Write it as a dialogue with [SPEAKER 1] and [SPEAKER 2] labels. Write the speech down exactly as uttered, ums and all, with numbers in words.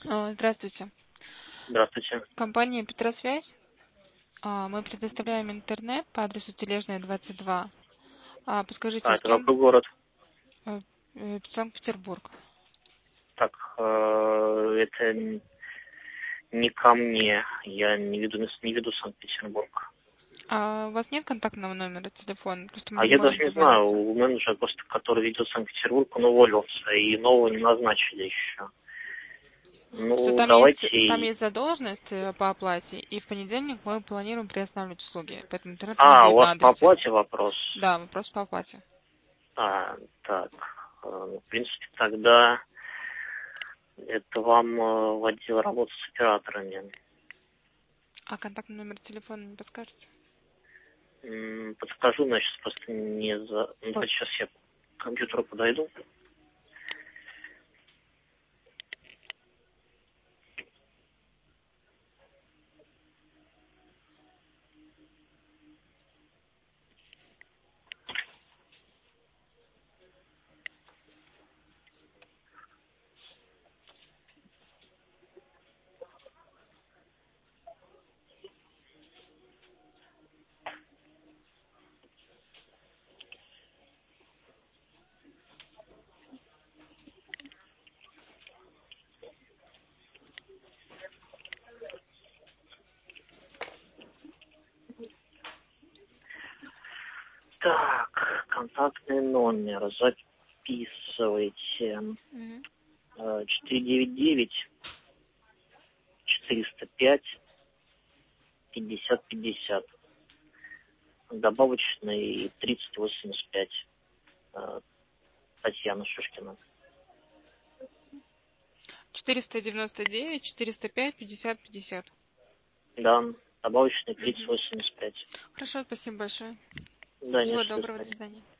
[SPEAKER 1] А, Здравствуйте.
[SPEAKER 2] Здравствуйте.
[SPEAKER 1] Компания Петросвязь. А, Мы предоставляем интернет по адресу Тележная, двадцать два. А, Подскажите,
[SPEAKER 2] А,
[SPEAKER 1] с
[SPEAKER 2] это
[SPEAKER 1] кем?
[SPEAKER 2] какой город?
[SPEAKER 1] Э, э, Санкт-Петербург.
[SPEAKER 2] Так, э, это н- не ко мне. Я не веду, мес- не веду Санкт-Петербург.
[SPEAKER 1] А у вас нет контактного номера телефона? Просто мы
[SPEAKER 2] А
[SPEAKER 1] не
[SPEAKER 2] я даже
[SPEAKER 1] можем
[SPEAKER 2] не знаю,
[SPEAKER 1] дозвониться.
[SPEAKER 2] у менеджера, просто, который ведет Санкт-Петербург, он уволился, и нового не назначили еще.
[SPEAKER 1] Просто
[SPEAKER 2] Ну,
[SPEAKER 1] там есть, там
[SPEAKER 2] давайте...
[SPEAKER 1] есть задолженность э, по оплате, и в понедельник мы планируем приостанавливать услуги. Поэтому интернета не
[SPEAKER 2] А, у
[SPEAKER 1] будет
[SPEAKER 2] вас
[SPEAKER 1] на
[SPEAKER 2] по
[SPEAKER 1] адресе.
[SPEAKER 2] оплате вопрос?
[SPEAKER 1] Да, вопрос по оплате.
[SPEAKER 2] А, так, э, ну, в принципе, тогда это вам э, в отдел работы с операторами.
[SPEAKER 1] А контактный номер телефона не подскажете?
[SPEAKER 2] М, Подскажу, но я сейчас просто не за... Ну, давайте сейчас я к компьютеру подойду. Так, контактный номер записывайте.
[SPEAKER 1] Мгм.
[SPEAKER 2] Э, четыре девять девять четыреста пять пятьдесят пятьдесят. Добавочный тридцать восемьдесят пять. Э, Татьяна Шишкина.
[SPEAKER 1] четыреста девяносто девять четыреста пять пятьдесят пятьдесят.
[SPEAKER 2] Да, добавочный тридцать
[SPEAKER 1] Мгм.
[SPEAKER 2] восемьдесят пять.
[SPEAKER 1] Хорошо, спасибо большое.
[SPEAKER 2] Да, не
[SPEAKER 1] Всего
[SPEAKER 2] что, до
[SPEAKER 1] доброго, до
[SPEAKER 2] свидания.
[SPEAKER 1] свидания.